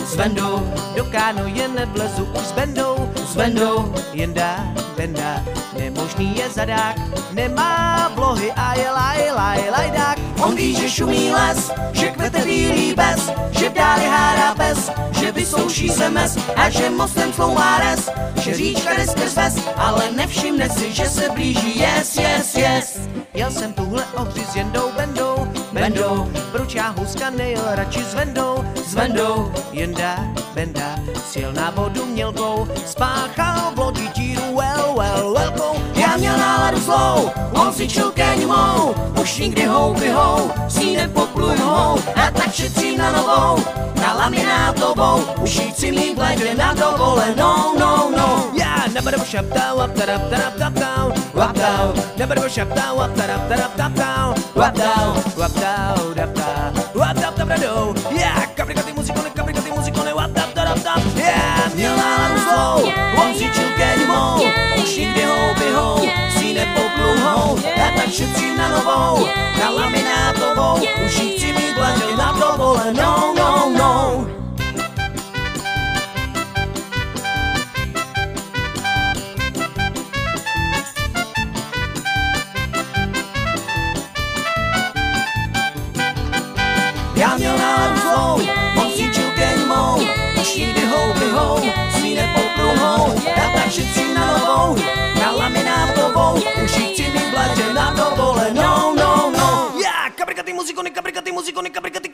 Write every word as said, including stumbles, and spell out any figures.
s Vendou, do kánu jen nevlezu už s Bendou, s Vendou, jen dá, Benda, nemožný je zadák, nemá vlohy a je laj, laj, lajdák. On ví, že šumí les, že kvete bílý bez, že v dáli hádá pes, že vysouší se mes a že mostem tloumá res, že říčka jde skrz ves, ale nevšimne si, že se blíží, yes, yes, yes. Jel jsem tuhle ohři s Jendou, Bendou, Bendou, proč já huska nejel radši s Vendou, s Vendou, Jenda, Benda, sjel na vodu mělkou, spáchal v lodi díru, well, well, velkou. Já měl náladu zlou, on si čilkéň mou, už nikdy houby hou, s ní nepopluj nohou, a tak šetřím na novou, na laminátovou, už jí chci mít v létě na dovolenou, no, no. Já nebudu šaptau, aptarap, tarap, tap, down, wap down, nebudu šaptau, aptarap, tarap, tap, down, wap down, wap down, dap, da, wap dap, dap, do, já, kaprikaty muzikony, kaprikaty muzikony, wap dap, tarap, tap, já, měl náladu zlou, on si čilkéň mou, už nikdy houby hou, s ní nepopluj nohou, já tak šetřím na novou, na laminátovou, už jí chci mít v létě na dovolenou, no, no. Já měl náladu zlou, on si čilkéň mou, už nikdy houby hou, s ní nepopluj nohou, já tak šetřím na novou, na laminátovou, už jí chci mít v létě na dovolenou, no, no. Já, kaprikaty muzikony, kaprikaty muzikony, kaprikaty